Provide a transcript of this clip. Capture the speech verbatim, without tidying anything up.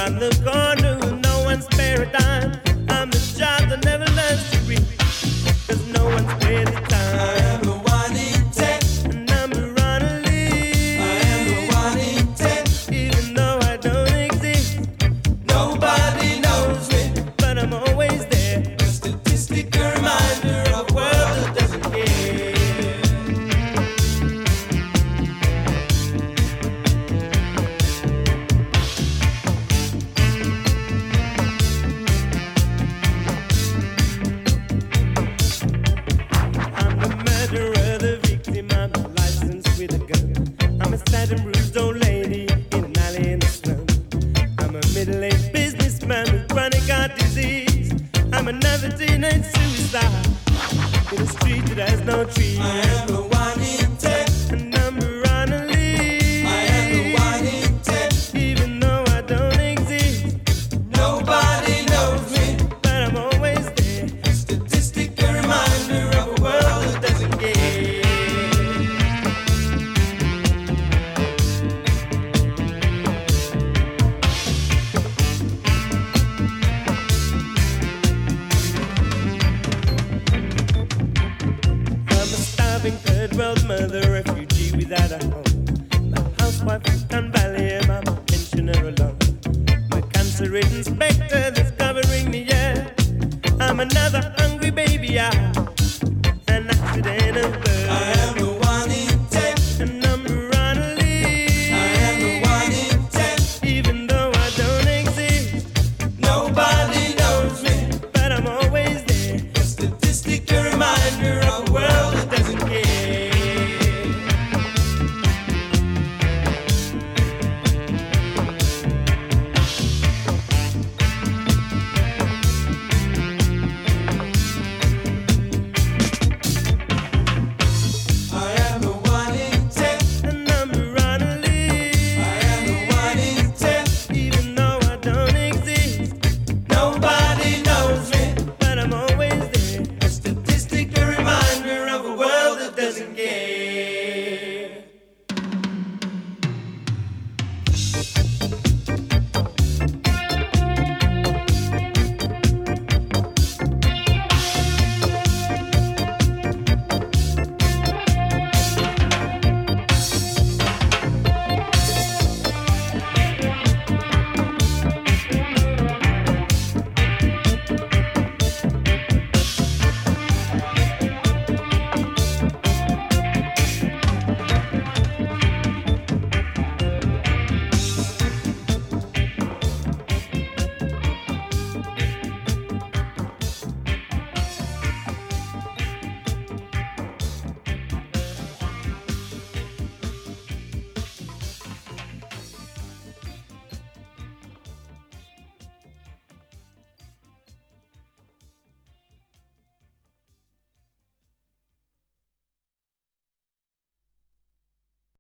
around the corner with no one spare a dime. I'm the child that never learns to read, 'cause no one's wasting time. I am the one in ten. Number on a lead. I am the one in ten. Even though I don't exist, Nobody knows me. but I'm always there. A statistic, a reminder of a world that doesn't care. I'm the murderer, the victim. I'm the license with a gun. I'm a sad and bruised old lady in an alley in the slum. I'm a middle-aged businessman with chronic heart disease. I'm another teenage suicide in a street that has no trees. I am the one in ten. A number on a lead. I am the one in ten. Even though I don't exist, Nobody knows me. but I'm always there. A statistic, a reminder of a world that doesn't care. I'm a starving third world mother, refugee without a home. My housewife in Cannes Valley, and I'm a pensioner alone. My cancer-ridden specter that's covering me, yeah. I'm another hungry baby, yeah. An accident of birth. I am the one in ten. A number on a lead. I am the one in ten. Even though I don't exist, Nobody knows me. but I'm always there. A statistic, a reminder